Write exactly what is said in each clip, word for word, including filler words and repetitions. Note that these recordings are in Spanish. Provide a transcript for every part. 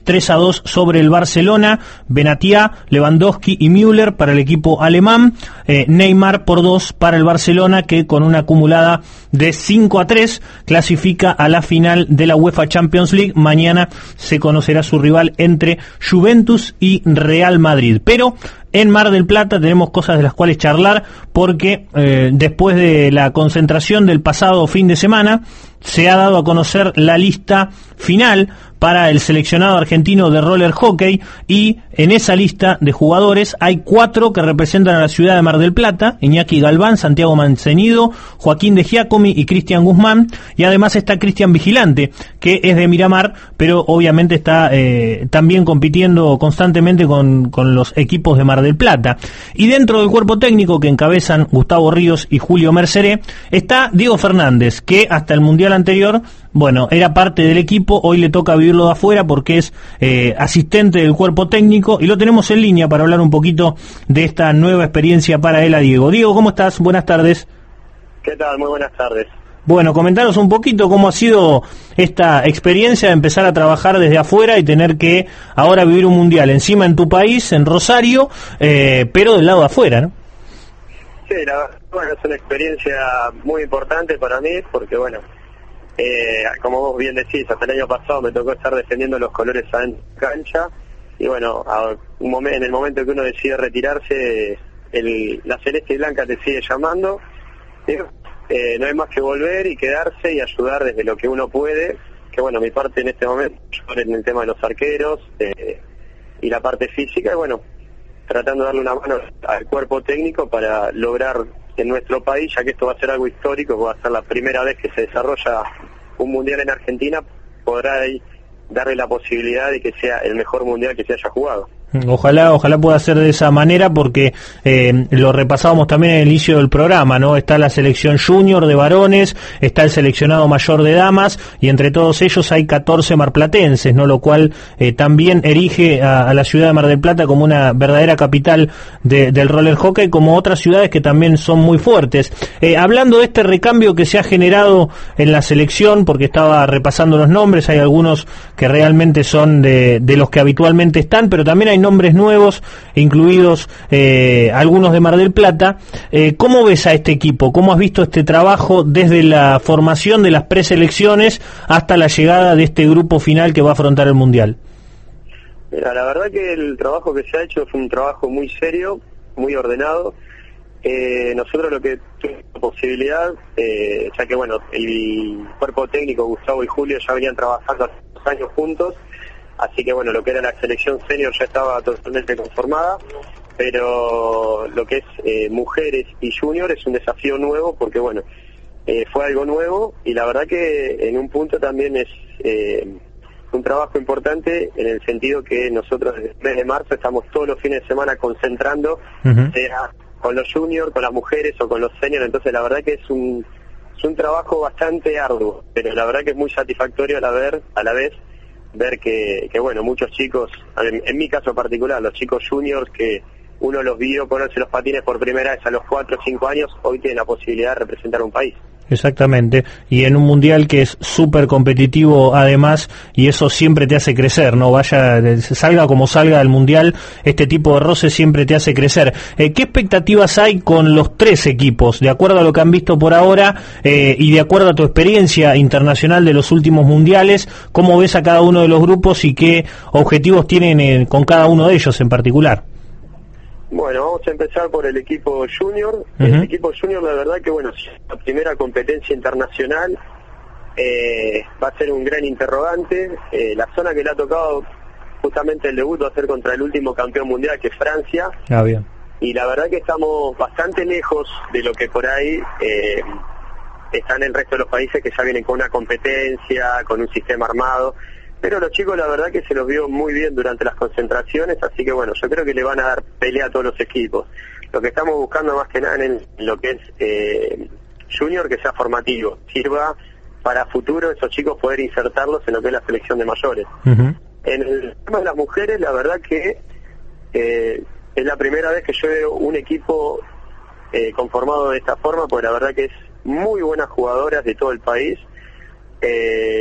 tres a dos sobre el Barcelona. Benatia, Lewandowski y Müller para el equipo alemán. Eh, Neymar por dos para el Barcelona, que con una acumulada de cinco a tres clasifica a la final de la UEFA Champions League. Mañana se conocerá su rival entre Juventus y Real Madrid. Pero en Mar del Plata tenemos cosas de las cuales charlar, porque eh, después de la concentración del pasado fin de semana se ha dado a conocer la lista final para el seleccionado argentino de roller hockey, y en esa lista de jugadores hay cuatro que representan a la ciudad de Mar del Plata: Iñaki Galván, Santiago Mancenido, Joaquín de Giacomi y Cristian Guzmán, y además está Cristian Vigilante, que es de Miramar, pero obviamente está eh, también compitiendo constantemente con, con los equipos de Mar del Plata. Y dentro del cuerpo técnico que encabezan Gustavo Ríos y Julio Merceré está Diego Fernández, que hasta el Mundial anterior, bueno, era parte del equipo. Hoy le toca vivirlo de afuera porque es eh, asistente del cuerpo técnico, y lo tenemos en línea para hablar un poquito de esta nueva experiencia para él, a Diego. Diego, ¿cómo estás? Buenas tardes. ¿Qué tal? Muy buenas tardes. Bueno, comentanos un poquito cómo ha sido esta experiencia de empezar a trabajar desde afuera y tener que ahora vivir un mundial encima en tu país, en Rosario, eh, pero del lado de afuera, ¿no? Sí, la verdad, bueno, es una experiencia muy importante para mí porque, bueno, Eh, como vos bien decís, hasta el año pasado me tocó estar defendiendo los colores adentro de la cancha, y bueno, a un momento, en el momento que uno decide retirarse, el, la celeste y blanca te sigue llamando. Eh, no hay más que volver y quedarse y ayudar desde lo que uno puede, que bueno, mi parte en este momento en el tema de los arqueros eh, y la parte física, y bueno, tratando de darle una mano al cuerpo técnico para lograr en nuestro país, ya que esto va a ser algo histórico, va a ser la primera vez que se desarrolla un mundial en Argentina, podrá ahí darle la posibilidad de que sea el mejor mundial que se haya jugado. Ojalá, ojalá pueda ser de esa manera, porque eh, lo repasábamos también en el inicio del programa, ¿no? Está la selección junior de varones, está el seleccionado mayor de damas, y entre todos ellos hay catorce marplatenses, ¿no? Lo cual eh, también erige a, a la ciudad de Mar del Plata como una verdadera capital de, del roller hockey, como otras ciudades que también son muy fuertes. Eh, hablando de este recambio que se ha generado en la selección, porque estaba repasando los nombres, hay algunos que realmente son de, de los que habitualmente están, pero también hay nombres nuevos, incluidos eh, algunos de Mar del Plata. Eh, ¿Cómo ves a este equipo? ¿Cómo has visto este trabajo desde la formación de las preselecciones hasta la llegada de este grupo final que va a afrontar el Mundial? Mira, la verdad que el trabajo que se ha hecho fue un trabajo muy serio, muy ordenado. Eh, nosotros lo que tuvimos la posibilidad, eh, ya que bueno, el cuerpo técnico Gustavo y Julio ya venían trabajando hace dos años juntos, así que bueno, lo que era la selección senior ya estaba totalmente conformada, pero lo que es eh, mujeres y junior es un desafío nuevo, porque bueno, eh, fue algo nuevo, y la verdad que en un punto también es eh, un trabajo importante, en el sentido que nosotros desde el mes de marzo estamos todos los fines de semana concentrando, uh-huh. sea con los juniors, con las mujeres o con los seniors. Entonces la verdad que es un es un trabajo bastante arduo, pero la verdad que es muy satisfactorio a la, ver, a la vez ver que, que bueno, muchos chicos, en, en mi caso particular, los chicos juniors que uno los vio ponerse los patines por primera vez a los cuatro o cinco años, hoy tienen la posibilidad de representar un país. Exactamente, y en un mundial que es súper competitivo además, y eso siempre te hace crecer, ¿no? Vaya, salga como salga del mundial, este tipo de roces siempre te hace crecer. Eh, ¿Qué expectativas hay con los tres equipos, de acuerdo a lo que han visto por ahora eh, y de acuerdo a tu experiencia internacional de los últimos mundiales? ¿Cómo ves a cada uno de los grupos y qué objetivos tienen eh, con cada uno de ellos en particular? Bueno, vamos a empezar por el equipo junior. Uh-huh. El equipo junior, la verdad que bueno, la primera competencia internacional eh, va a ser un gran interrogante. Eh, la zona que le ha tocado justamente el debut va a ser contra el último campeón mundial, que es Francia. Ah, bien. Y la verdad que estamos bastante lejos de lo que por ahí eh, están el resto de los países, que ya vienen con una competencia, con un sistema armado. Pero los chicos la verdad que se los vio muy bien durante las concentraciones, así que bueno, yo creo que le van a dar pelea a todos los equipos. Lo que estamos buscando más que nada en, en lo que es eh, junior, que sea formativo, sirva para futuro esos chicos poder insertarlos en lo que es la selección de mayores. Uh-huh. En el tema de las mujeres, la verdad que eh, es la primera vez que yo veo un equipo eh, conformado de esta forma, porque la verdad que es muy buenas jugadoras de todo el país. Eh,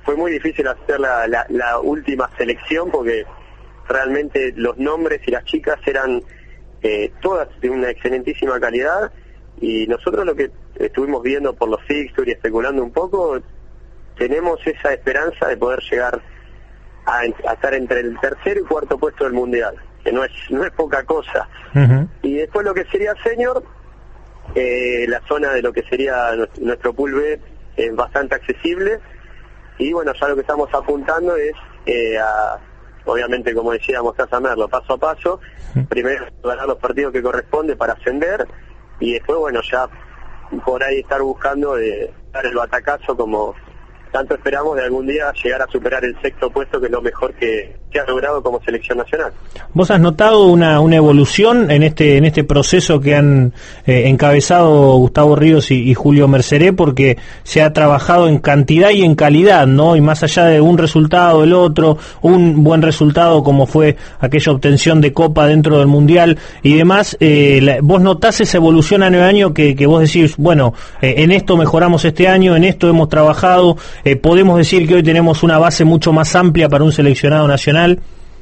fue muy difícil hacer la, la, la última selección porque realmente los nombres y las chicas eran eh, todas de una excelentísima calidad, y nosotros lo que estuvimos viendo por los fixtures y especulando un poco, tenemos esa esperanza de poder llegar a, a estar entre el tercero y cuarto puesto del mundial, que no es no es poca cosa. Uh-huh. Y después lo que sería senior, eh, la zona de lo que sería nuestro pool B es bastante accesible, y bueno, ya lo que estamos apuntando es eh, a, obviamente, como decíamos, a Merlo, paso a paso, uh-huh. primero ganar los partidos que corresponde para ascender, y después, bueno, ya por ahí estar buscando de dar el batacazo, como tanto esperamos de algún día llegar a superar el sexto puesto, que es lo mejor que se ha logrado como selección nacional. ¿Vos has notado una, una evolución en este en este proceso que han eh, encabezado Gustavo Ríos y, y Julio Merceré? Porque se ha trabajado en cantidad y en calidad, ¿no? Y más allá de un resultado del otro, un buen resultado como fue aquella obtención de Copa dentro del Mundial y demás, eh, la, ¿vos notás esa evolución año a año que, que vos decís, bueno, eh, en esto mejoramos este año, en esto hemos trabajado, eh, podemos decir que hoy tenemos una base mucho más amplia para un seleccionado nacional?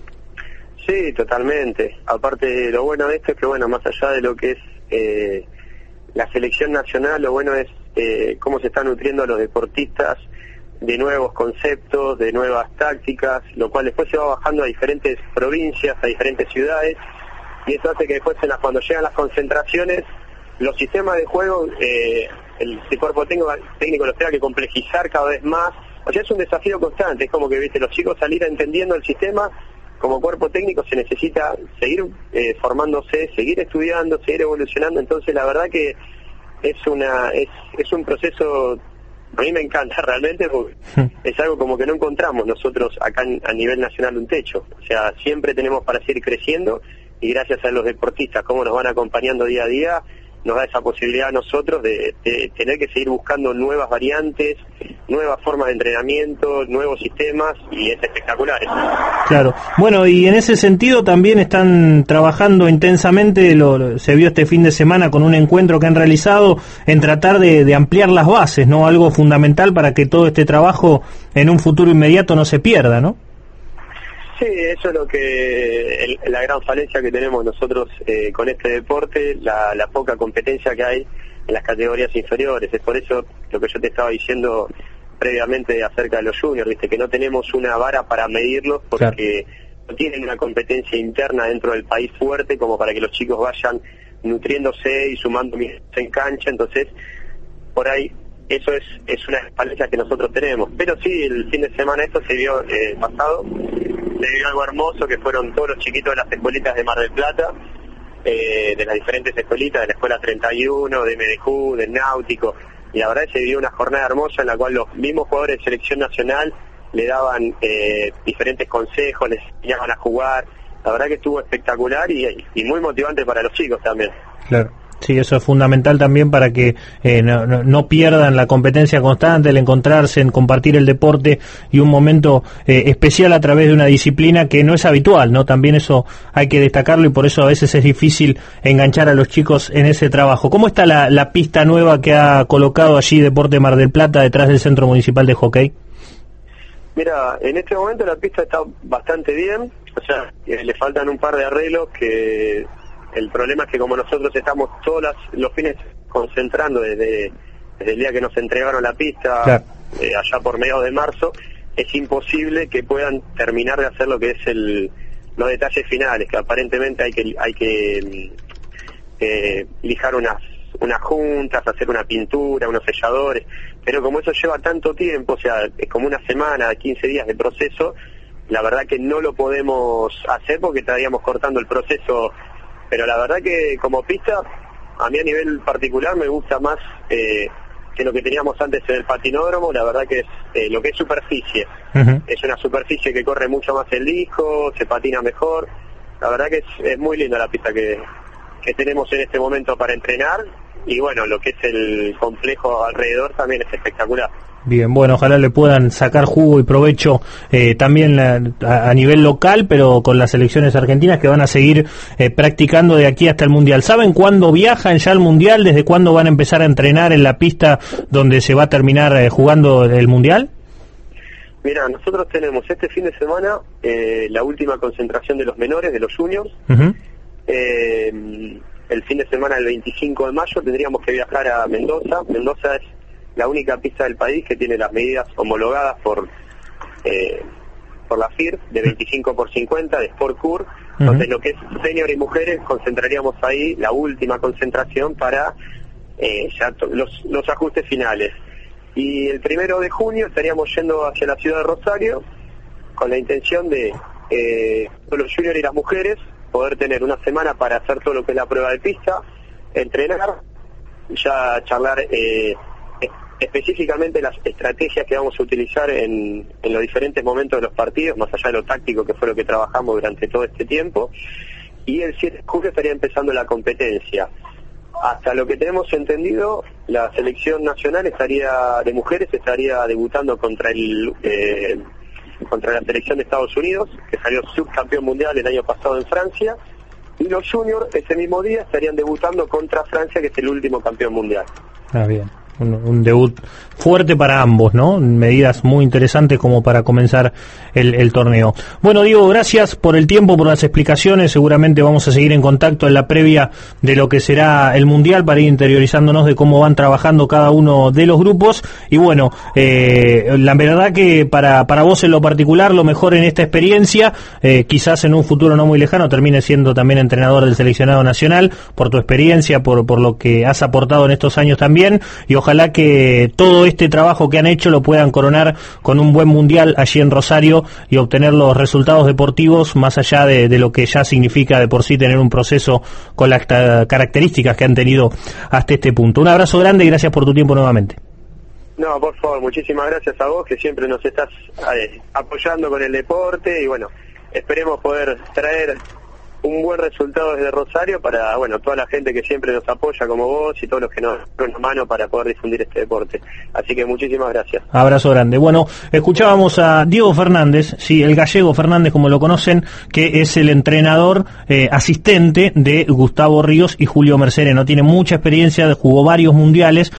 Sí, totalmente. Aparte, lo bueno de esto es que, bueno, más allá de lo que es eh, la selección nacional, lo bueno es eh, cómo se están nutriendo a los deportistas de nuevos conceptos, de nuevas tácticas, lo cual después se va bajando a diferentes provincias, a diferentes ciudades, y eso hace que después, en las, cuando llegan las concentraciones, los sistemas de juego, eh, el, el cuerpo técnico, técnico los tenga que complejizar cada vez más. O sea, es un desafío constante, es como que, viste, los chicos salir entendiendo el sistema. Como cuerpo técnico se necesita seguir eh, formándose, seguir estudiando, seguir evolucionando. Entonces la verdad que es una es, es un proceso, a mí me encanta realmente, porque es algo como que no encontramos nosotros acá en, a nivel nacional un techo. O sea, siempre tenemos para seguir creciendo, y gracias a los deportistas, cómo nos van acompañando día a día, nos da esa posibilidad a nosotros de, de tener que seguir buscando nuevas variantes, nuevas formas de entrenamiento, nuevos sistemas, y es espectacular eso. Claro. Bueno, y en ese sentido también están trabajando intensamente, lo, se vio este fin de semana con un encuentro que han realizado, en tratar de, de ampliar las bases, ¿no? Algo fundamental para que todo este trabajo en un futuro inmediato no se pierda, ¿no? Sí, eso es lo que el, la gran falencia que tenemos nosotros eh, con este deporte, la, la poca competencia que hay en las categorías inferiores. Es por eso lo que yo te estaba diciendo previamente acerca de los juniors, viste, que no tenemos una vara para medirlos, porque claro, no tienen una competencia interna dentro del país fuerte como para que los chicos vayan nutriéndose y sumando minutos en cancha. Entonces, por ahí eso es es una falencia que nosotros tenemos. Pero sí, el fin de semana esto se vio eh, pasado. Se vio algo hermoso, que fueron todos los chiquitos de las escuelitas de Mar del Plata, eh, de las diferentes escuelitas, de la Escuela treinta y uno, de M D Q, del Náutico, y la verdad se vivió una jornada hermosa en la cual los mismos jugadores de selección nacional le daban eh, diferentes consejos, les enseñaban a jugar. La verdad que estuvo espectacular y, y muy motivante para los chicos también. Claro. Sí, eso es fundamental también para que eh, no, no, no pierdan la competencia constante, el encontrarse, en compartir el deporte y un momento eh, especial a través de una disciplina que no es habitual, ¿no? También eso hay que destacarlo, y por eso a veces es difícil enganchar a los chicos en ese trabajo. ¿Cómo está la, la pista nueva que ha colocado allí Deporte Mar del Plata detrás del Centro Municipal de Hockey? Mira, en este momento la pista está bastante bien, o sea, eh, le faltan un par de arreglos que... El problema es que como nosotros estamos todos las, los fines concentrando desde, desde el día que nos entregaron la pista, claro, eh, allá por mediados de marzo, es imposible que puedan terminar de hacer lo que es el los detalles finales, que aparentemente hay que hay que eh, lijar unas unas juntas, hacer una pintura, unos selladores, pero como eso lleva tanto tiempo, o sea, es como una semana, quince días de proceso, la verdad que no lo podemos hacer porque estaríamos cortando el proceso. Pero la verdad que como pista, a mí a nivel particular me gusta más eh, que lo que teníamos antes en el patinódromo. La verdad que es eh, lo que es superficie. Uh-huh. Es una superficie que corre mucho más el disco, se patina mejor. La verdad que es, es muy linda la pista que, que tenemos en este momento para entrenar. Y bueno, lo que es el complejo alrededor también es espectacular. Bien, bueno, ojalá le puedan sacar jugo y provecho eh, también la, a, a nivel local, pero con las selecciones argentinas que van a seguir eh, practicando de aquí hasta el Mundial. ¿Saben cuándo viajan ya al Mundial? ¿Desde cuándo van a empezar a entrenar en la pista donde se va a terminar eh, jugando el Mundial? Mira, nosotros tenemos este fin de semana eh, la última concentración de los menores, de los juniors. Uh-huh. Eh, el fin de semana, el veinticinco de mayo, tendríamos que viajar a Mendoza. Mendoza es la única pista del país que tiene las medidas homologadas por eh, por la F I R de veinticinco por cincuenta de Sport Cur. Uh-huh. Entonces, lo que es senior y mujeres, concentraríamos ahí la última concentración para eh, ya los, los ajustes finales. Y el primero de junio estaríamos yendo hacia la ciudad de Rosario con la intención de eh, los juniors y las mujeres poder tener una semana para hacer todo lo que es la prueba de pista, entrenar, ya charlar eh, específicamente las estrategias que vamos a utilizar en, en los diferentes momentos de los partidos, más allá de lo táctico que fue lo que trabajamos durante todo este tiempo. Y el siete de julio estaría empezando la competencia. Hasta lo que tenemos entendido, la selección nacional estaría de mujeres estaría debutando contra el eh, contra la selección de Estados Unidos, que salió subcampeón mundial el año pasado en Francia, y los juniors ese mismo día estarían debutando contra Francia, que es el último campeón mundial. Ah, bien. Un, un debut fuerte para ambos, ¿no? Medidas muy interesantes como para comenzar el, el torneo. Bueno, Diego, gracias por el tiempo, por las explicaciones. Seguramente vamos a seguir en contacto en la previa de lo que será el Mundial para ir interiorizándonos de cómo van trabajando cada uno de los grupos. Y bueno, eh, la verdad que para, para vos en lo particular, lo mejor en esta experiencia, eh, quizás en un futuro no muy lejano termine siendo también entrenador del seleccionado nacional, por tu experiencia, por, por lo que has aportado en estos años también, y ojalá Ojalá que todo este trabajo que han hecho lo puedan coronar con un buen mundial allí en Rosario y obtener los resultados deportivos más allá de, de lo que ya significa de por sí tener un proceso con las características que han tenido hasta este punto. Un abrazo grande y gracias por tu tiempo nuevamente. No, por favor, muchísimas gracias a vos que siempre nos estás eh, apoyando con el deporte y bueno, esperemos poder traer un buen resultado desde Rosario para, bueno, toda la gente que siempre nos apoya como vos y todos los que nos dan una mano para poder difundir este deporte. Así que muchísimas gracias. Abrazo grande. Bueno, escuchábamos a Diego Fernández, sí, el gallego Fernández como lo conocen, que es el entrenador eh, asistente de Gustavo Ríos y Julio Mercedes. No tiene mucha experiencia, jugó varios mundiales.